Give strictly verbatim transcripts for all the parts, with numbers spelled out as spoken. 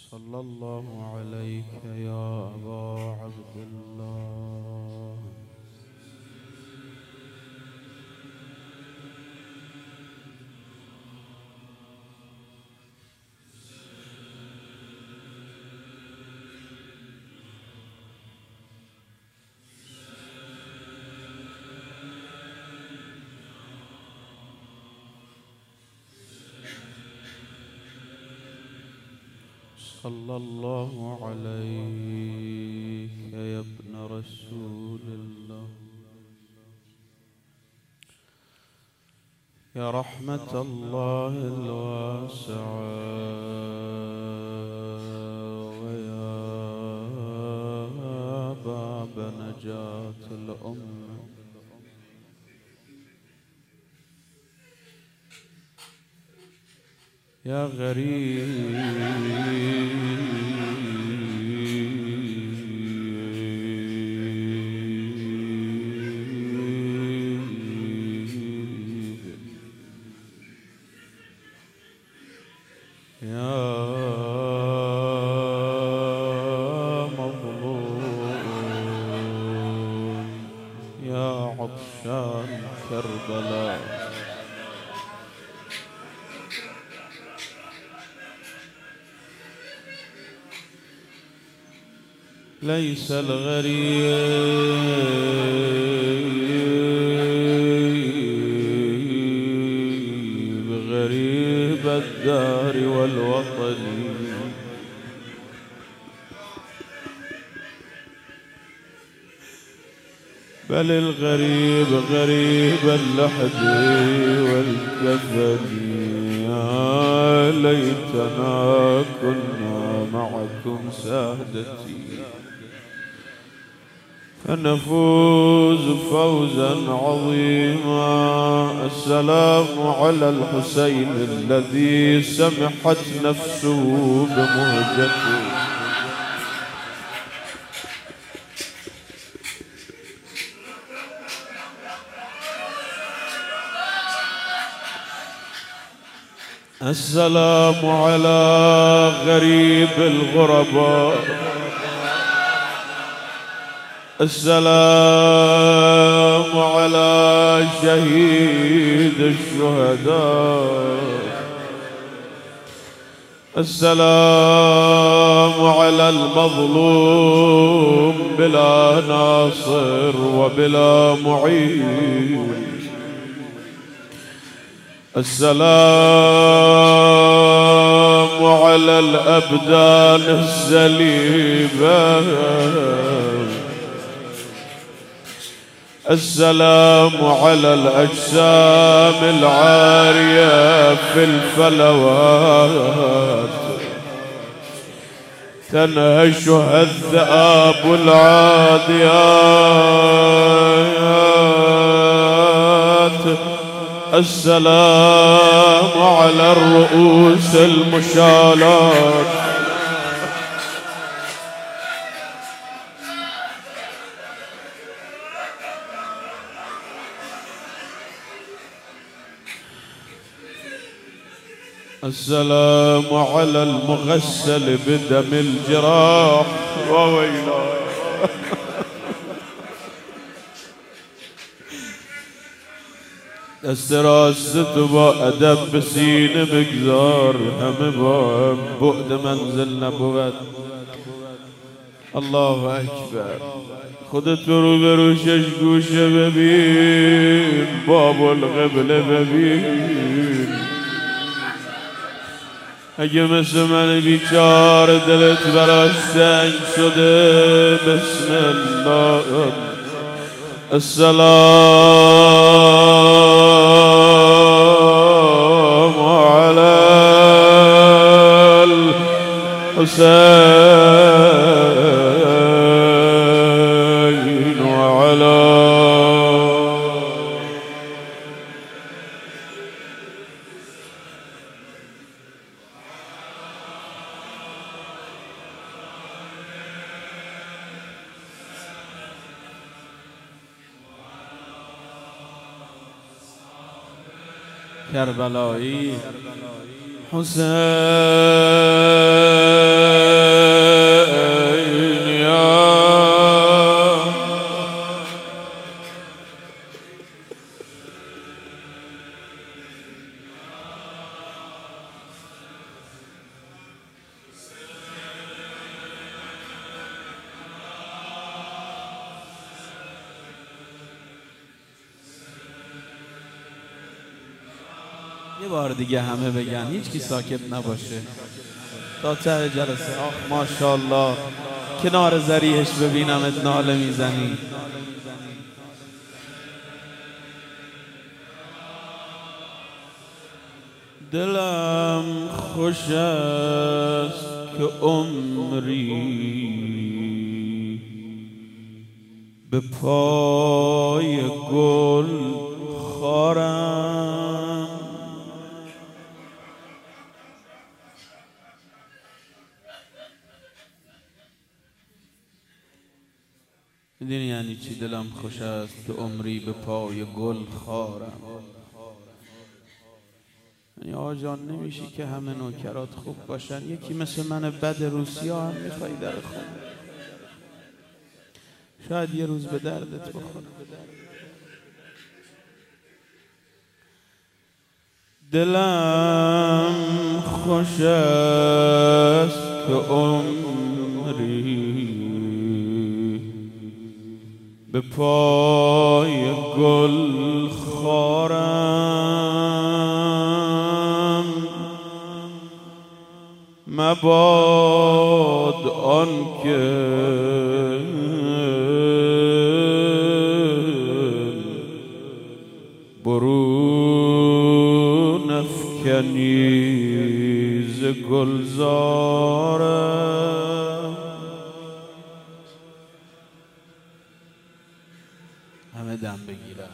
صلى الله عليك يا أبا عبد الله. صلى الله عليك يا ابن رسول الله، يا رحمة الله الواسعة ويا باب نجاة الأمة. يا غريب عطشان كربلاء، ليس الغريب غريب الدار والوطن، بل الغريب غريب اللحد والكفن. يا ليتنا كنا معكم سادتي فنفوز فوزا عظيما. السلام على الحسين الذي سمحت نفسه بمهجته، السلام على غريب الغرباء، السلام على شهيد الشهداء، السلام على المظلوم بلا ناصر وبلا معين، السلام على الأبدان السليمة، السلام على الأجسام العارية في الفلوات، تنهشها الذئاب العاديات، السلام على الرؤوس المشالات، السلام على المغسل بدم الجراح وويلاه، استراست با ادب بسین بگذار همه با بعد منزل نبود. الله اکبر. خودت رو به روشش گوشه ببین، باب القبله ببین. اگه مثل من بیچار دلت براش تنگ شده، بسم الله. السلام على الحسين وعلى کربلایی حسین. یه بار دیگه همه بگن، هیچ کی ساکت نباشه تا ته جلسه. آخ ماشاءالله، کنار ذریحش ببینمت ناله میزنی. دلم خوش است که عمری به پای گل خارم، میدونی یعنی چی دلم خوش است که عمری به پای گل خارم؟ یعنی آقا جان نمیشی که همه نوکرات خوب باشن، یکی مثل من بد روسیا هم میخوای در خون، شاید یه روز به دردت بخوره. دلم خوش است که عمری به پای گل خارم، مباد آن که برون افکنی ز گلزارم. همه دم بگیرن.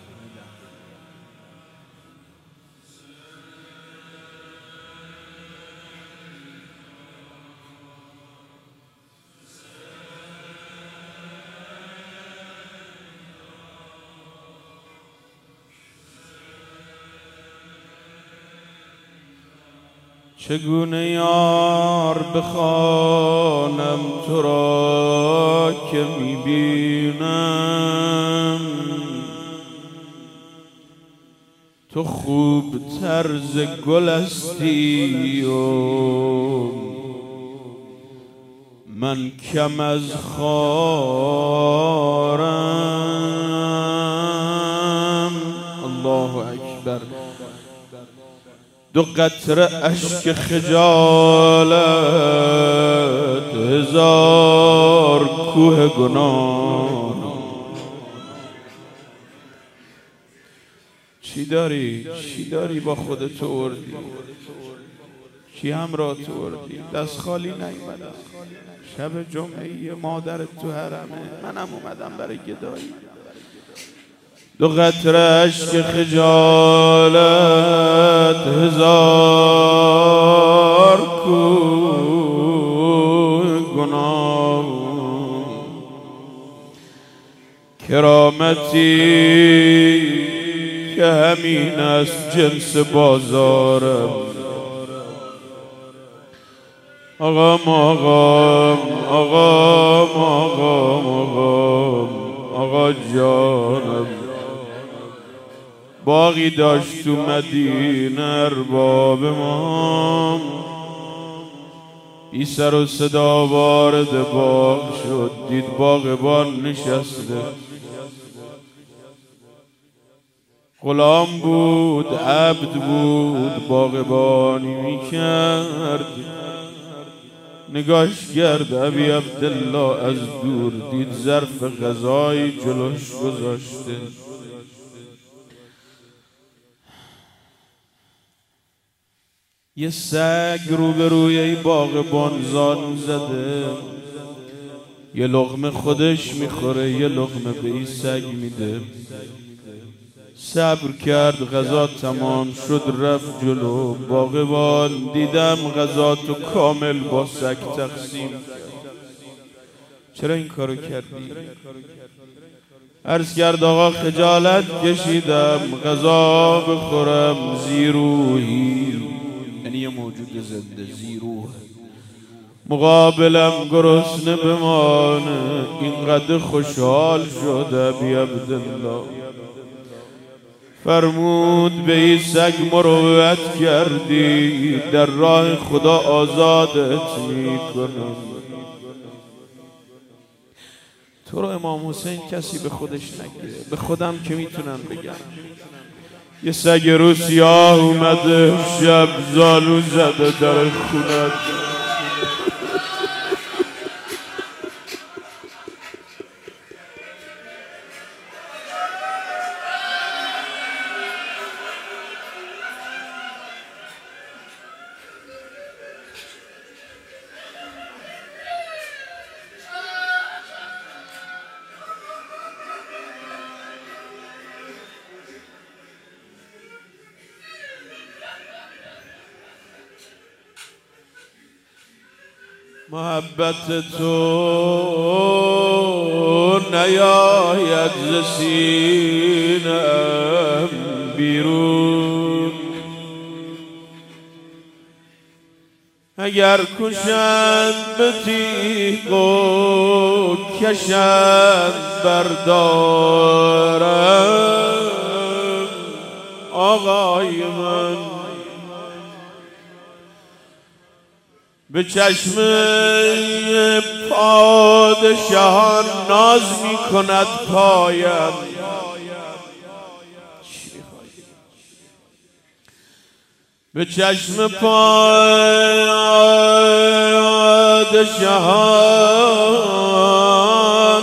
چگونه یار بخوانم تو را که میبینم تو خوب طرز گل هستی و من کم از خارم. الله اکبر. دو قطره اشک خجالت هزار کوه گناه. چی داری؟ چی داری با خودت آوردی؟ چی همراه تو آوردی؟ دست خالی نیومدم. شب جمعه مادرت تو حرمه، منم اومدم برای گدایی. دو قطره اشک خجالت هزار کوه گناه. کرامتی که همین است جنس بازارم. آقام آقام آقام آقام آقام آقا جانم، باغی داشت تو مدینه ارباب ما، بی سر و صدا وارد باغ شد، دید باغبان نشسته. غلام بود، عبد بود، باغبانی میکرد. نگاش کرد ابی عبدالله از دور، دید ظرف غذایی جلوش گذاشته. یه سگ روبروی ای باغبان زان زده، یه لقمه خودش میخوره، یه لقمه به این سگ میده. صبر کرد، غذا تمام شد، رفت جلو. باغبان دیدم غذا تو کامل با سگ تقسیم کرد، چرا این کارو کردی؟ عرض کرد آقا خجالت کشیدم غذا بخورم، زیروهی یعنی یه موجود زنده، زیروه مقابلم گرسنه بمانه. اینقدر خوشحال شد ابی عبدالله، فرمود به این سگ مروت کردی، در راه خدا آزادت میکنم. تو رو امام حسین کسی به خودش نگیره، به خودم که میتونم بگم. یه سگ رو سیاه اومده شب زالو زده در خونت. محبت تو نیاید ز سینه‌ام بیرون، اگر کشند به تیغ و کشند بردارم آقای من. به چشم پادشاهان ناز می کند پایم، به چشم پادشاهان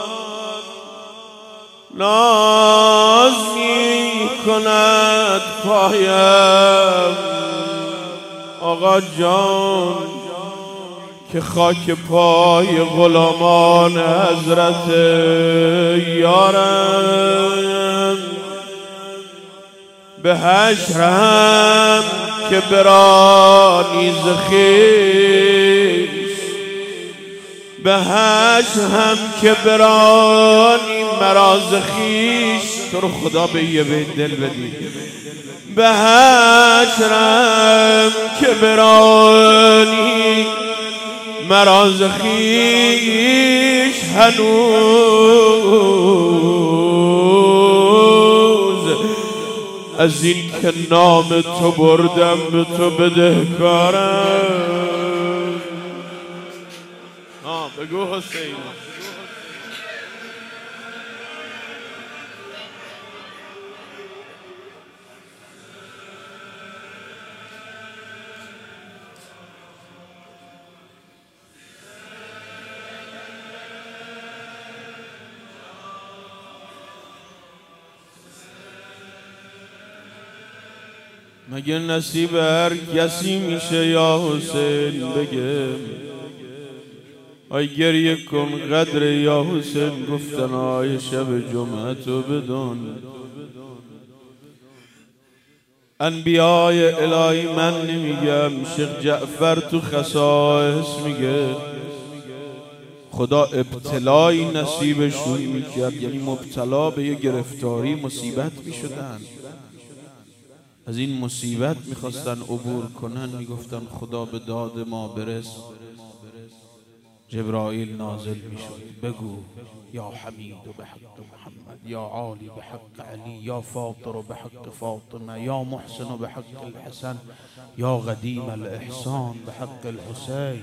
ناز می کند پایم. آقا جان که خاک پای غلامان حضرت یارم، به حشرم که برانی ز خویش، به حشرم که برانی مرا ز خویش. تو رو خدا به یه بیت دل بدی. به حشرم که برانی مرا ز خویش، هنوز از این که نام تو بردم به تو بدهکارم. آه بگو حسین. مگه نصیب هر کسی میشه یا حسین بگم؟ آی گریه کن قدر یا حسین گفتن آی شب جمعه تو بدون. انبیای الهی من نمیگم، شیخ جعفر تو خصائص میگه خدا ابتلایی نصیبشون میکرد، یعنی مبتلا به یه گرفتاری مصیبت میشدن، از این مصیبت میخواستن عبور کنن، میگفتن خدا به داد ما برس. جبرائیل نازل میشد بگو یا حمید به حق محمد، یا عالی به حق علی، یا فاطر به حق فاطمه، یا محسن به حق الحسن، یا قدیم الاحسان به حق الحسین.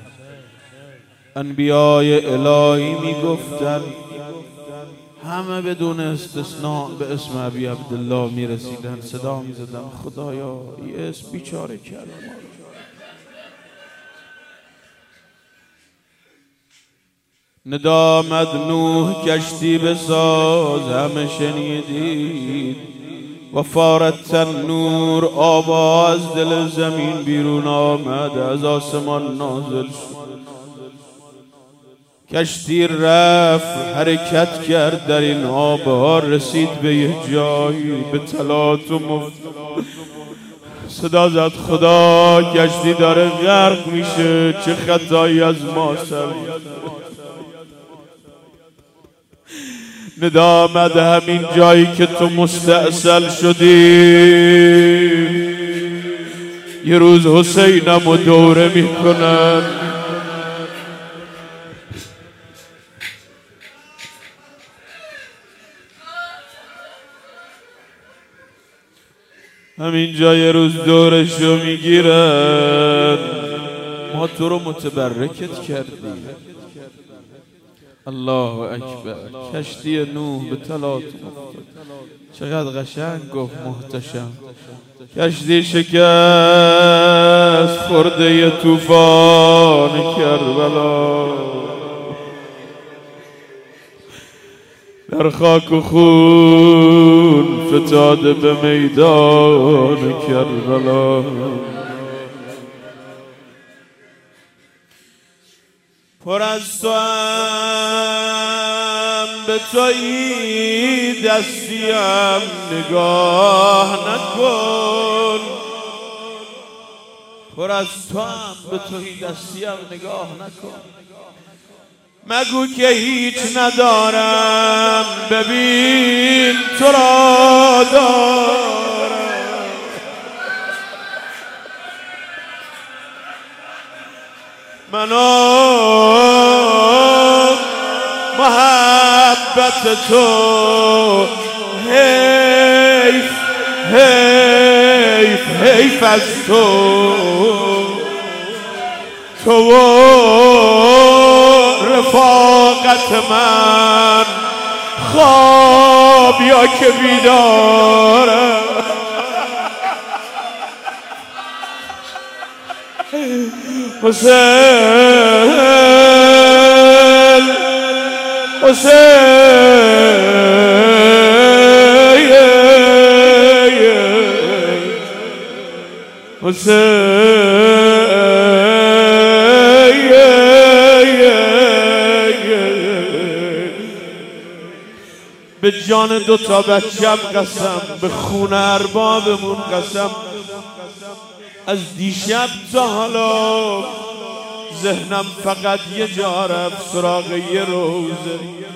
انبیای الهی میگفتن، همه بدون استثناء به اسم ابی عبدالله می رسیدن، صدا می زدن خدایا این اسم بیچاره کرد ما. ندامت نوح کشتی بساز همه شنیدید، و فارت نور آواز دل زمین بیرون آمد، از آسمان نازل شد. کشتی رفت حرکت کرد در این آبها، رسید به یه جایی به تلاطم افتاد. صدا زد خدا کشتی داره غرق میشه، چه خطایی از ما سر. ندا آمد همین جایی که تو مستأصل شدی، یه روز حسینم و دوره میکنن. همین جای روز دورشو میگیرن. ما تو رو متبرکت کردیم، الله اکبر. کشتی نوح به تلاطم افتاد. چقدر قشنگ گفت محتشم. کشتی شکست خورده طوفان کربلا، در خاک و خون فتاده به میدان کربلا. پر از تو هم به تویی دستیم نگاه نکن، پر از تو هم به تویی دستیم نگاه نکن. مگو که هیچ ندارم، ببین تو را دارم. من آن محبت تو حیف حیف حیف از تو، تو و رفاقت من خواب یا که بیدارم. حسین حسین حسین به جان دوتا بچم قسم، به خون اربابمون قسم. از دیشب تا حالا ذهنم فقط یه جا رفت، سراغ یه روزه.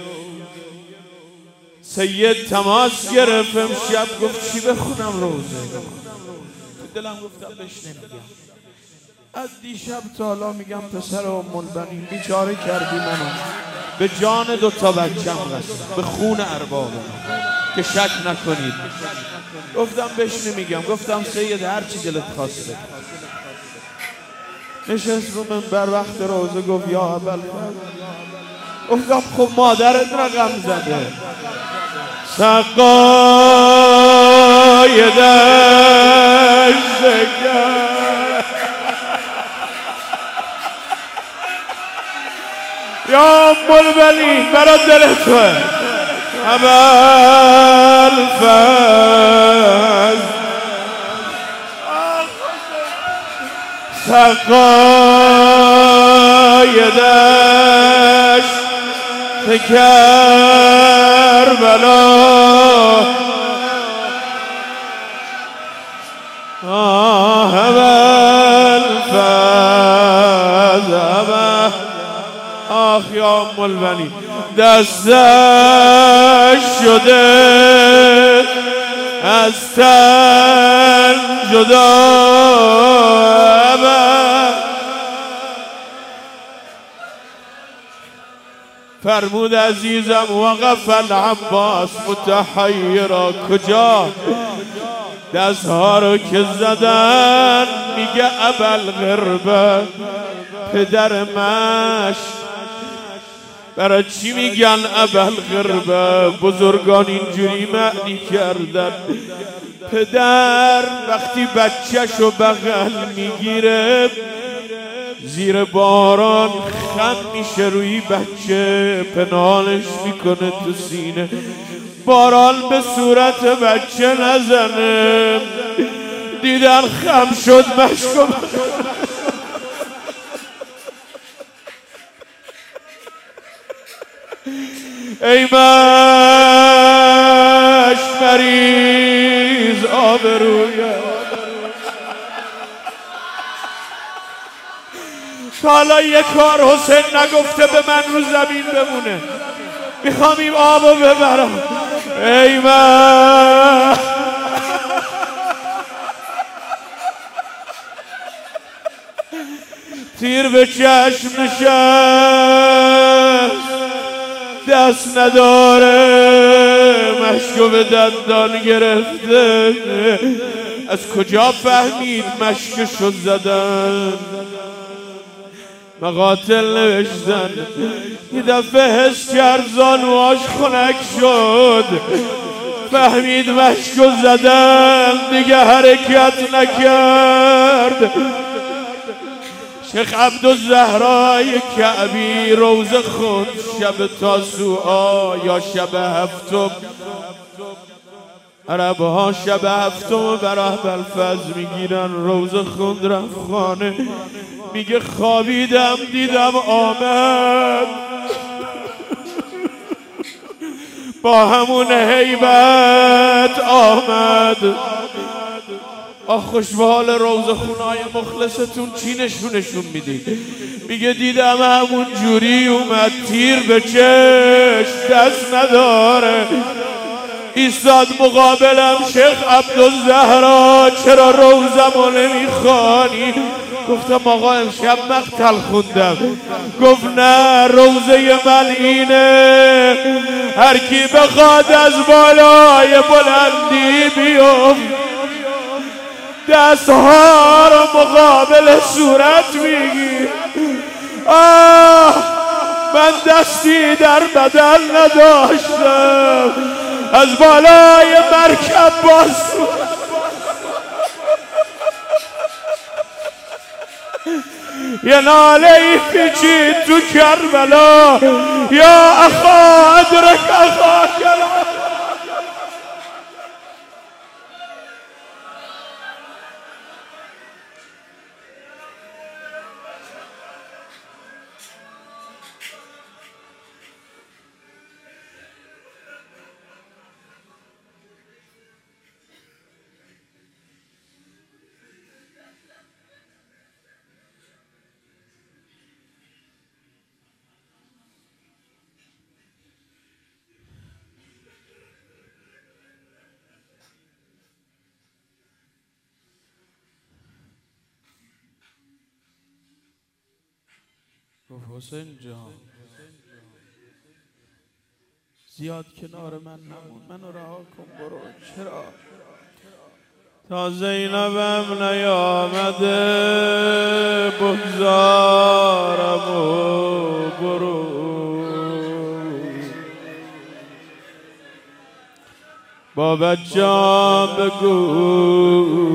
سید تماس گرفت امشب، گفت چی بخونم روزه؟ تو دلم گفتم بهش نمیگم. از دیشب تا حالا میگم پسر ام البنین بیچاره کردی منو، به جان دوتا بچم قسم، به خون اربابم که شک نکنید. گفتم بهش نمیگم. گفتم سید هر چی دلت خواسته. نشست رو منبر وقت روزه گفت یا ابوالفضل. گفتم خب مادرت رقم زده. سقای دشت کرد یا ام البنین، برا دل توه ابوالفضل. سقای دشت کربلا، آه ابوالفضل. آخ یا ام البنین، دستش شده از تن جدا. فرمود عزیزم وقف العباس متحیرا، کجا؟ دستها رو که زدن میگه ابوالغربه پدر مش. برای چی میگن ابوالغربه؟ بزرگان اینجوری معنی کردن. پدر وقتی بچه‌شو بغل میگیره زیر باران خم میشه روی بچه، پنهانش میکنه تو سینه، باران به صورت بچه نزنه. دیدن خم شد مشکم. ای مش مریض آبرویم، تا حالا یک کار حسین نگفته به من رو زمین بمونه. میخوام این آبو ببرم. ای من تیر به چشم نشست، دست نداره، مشکو به دندان گرفته. از کجا فهمید مشکشو زدن؟ مقاتل نوشتن یه دفعه حس کرد زانواش خنک شد، فهمید مشکو زدن دیگه حرکت نکرد. شیخ عبدالزهرای کعبی روزه خوند شب تاسوعا یا شب هفتم. عرب ها شب هفتم برای بلفز میگیرن. روزه خوند رفت خانه، میگه خوابیدم دیدم آمد با همون هیبت آمد. آخ خوش به حال روزه خونای مخلصتون چی نشونشون میدید؟ میگه دیدم همون جوری اومد، تیر به چشم دست نداره، ایستاد مقابلم. شیخ عبدالزهرا چرا روزمو نمیخوانی؟ گفتم آقا امشب مقتل خوندم. گفت نه، روزه من اینه هر کی بخواد از بالای بلندی بیفت، دستها رو مقابل صورت میگی. آه من دستی در بدن نداشتم، از بالای مرکب باز یه ناله ای پیچید تو کربلا، یا اخا ادرک اخا کربلا. حسین جان زیاد کنار من نمون، منو رها کن برو. چرا؟ تا زینبم نیامده بگذارم و برو. بابا جان بگو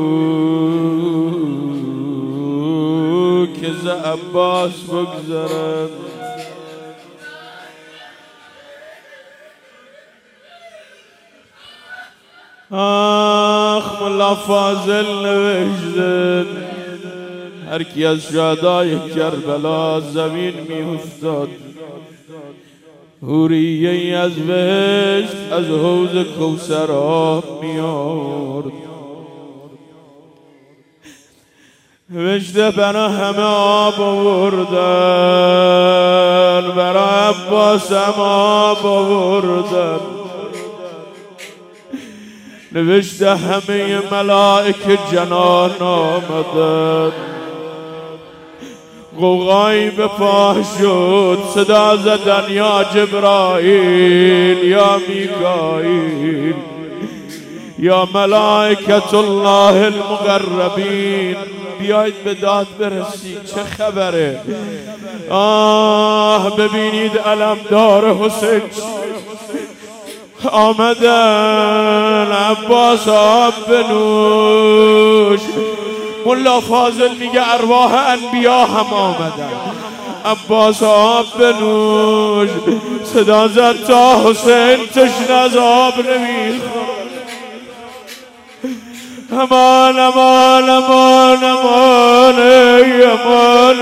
که ز عباس بگذرد. آخ ملا فاضل نوشته هر کی از شهدای کربلا زمین می افتاد، حوریه از بهشت از حوض کوثر آب می آورد. نوشته برا همه آب آوردن، برا عباس هم آب آوردن. نوشته همه ملائکه جنان آمدن. غوغایی به پا شد، صدا زدن یا جبرائیل یا میکائیل یا ملائکت الله المقربین، بیایید به داد برسید. چه خبره؟ آه ببینید علمدار حسین آمدن، عباس آب بنوش. ملا فاضل میگه ارواح انبیا هم آمدن، عباس آب بنوش. صدا زد تا حسین تشنه از آب نمیخواد. امان امان امان امان امان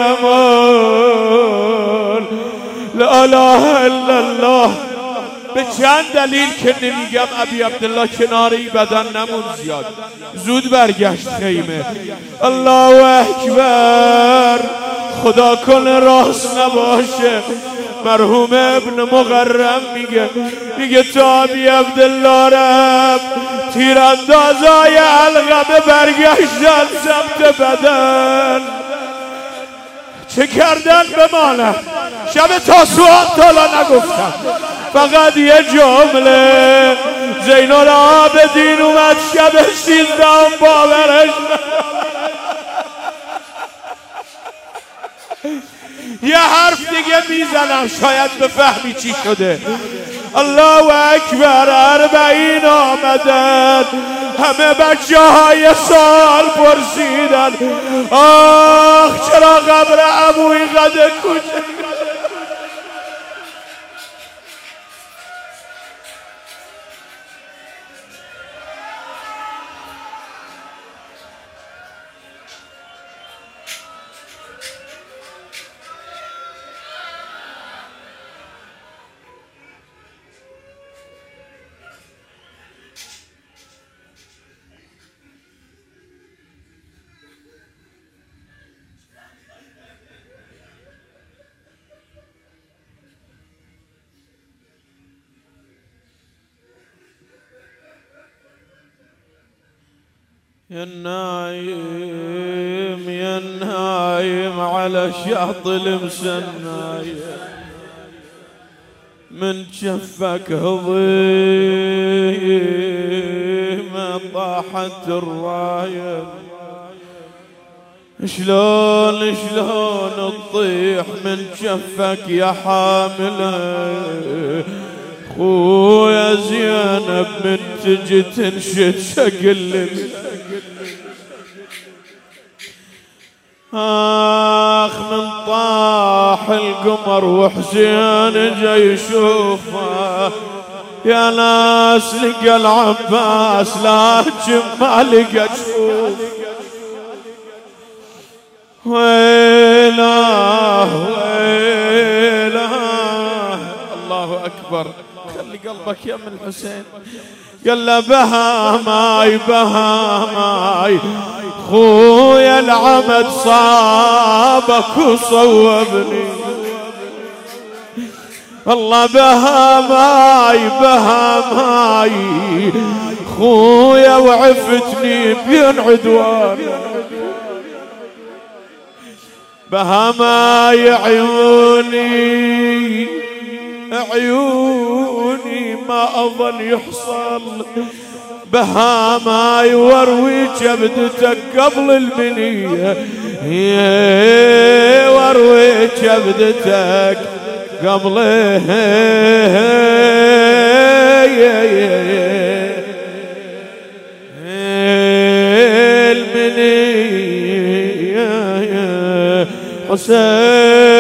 امان لا اله الا الله. به چند دلیل که نمیگم ابی عبدالله کناری بدن نمون زیاد، زود برگشت خیمه. الله اکبر. خدا کنه راست نباشه. مرحوم ابن مقرم میگه میگه تا ابی عبدالله رب تیراندازای علقمه برگشتن سمت بدن. چه کردن به مانم؟ شب تاسوعا تالا نگفتم، فقط یه جمله. زین العابدین اومد شب سیزدهم باورش دیگه میزنم شاید بفهمی چی شده. الله اکبر. اربعین آمدن، همه بچه های سال پرسیدن آخ چرا قبر عموی قد کوچه. يا النايم يا النايم على شاط المسنايم، من جفك هضيمة طاحت الراية. شلون شلون تطيح من جفك يا حامله، خويا زينب من تجي تنشد شكل. آخ من طاح القمر وحسين جاي يشوفه، يا ناس لقى العباس لكن ما لقى تشوف. ويله ويله الله أكبر. خلي قلبك يا ام الحسين. قال له بها ماي بها ماي، خويا العمد صابك وصوبني. الله بها ماي بها ماي، خويا وعفتني بين عدوان. بها ماي عيوني عيوني ما أظن يحصل، بها ما يوروي كبدتك قبل المنية، وروي كبدتك قبل المنية. حسين